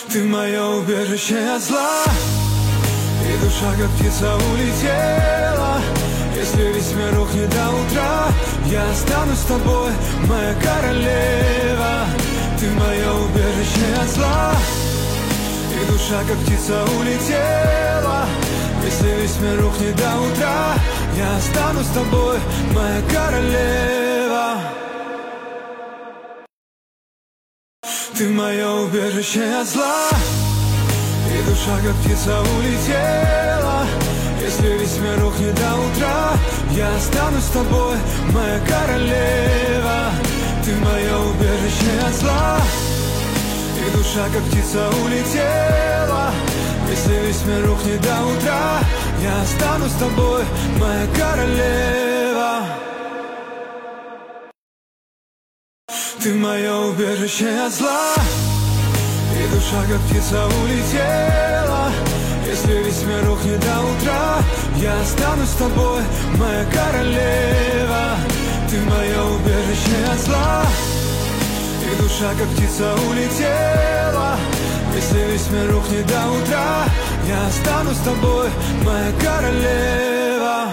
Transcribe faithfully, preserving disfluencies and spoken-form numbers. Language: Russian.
Ты мое убежище от зла, и душа, как птица, улетела. Если весь мир рухнет до утра, я останусь с тобой, моя королева. Ты мое убежище от зла, и душа, как птица, улетела. Если весь мир рухнет до утра, я останусь с тобой, моя королева. Ты мое убежище от зла, и душа, как птица, улетела. Если весь мир рухнет до утра, я останусь с тобой, моя королева. Ты мое убежище от зла, и душа, как птица, улетела. Если весь мир рухнет до утра, я останусь с тобой, моя королева. Ты мое убежище от зла, и душа, как птица, улетела. Если весь мир рухнет до утра, я останусь с тобой, моя королева. Ты мое убежище от зла, и душа, как птица, улетела. Если весь мир рухнет до утра, я останусь с тобой, моя королева.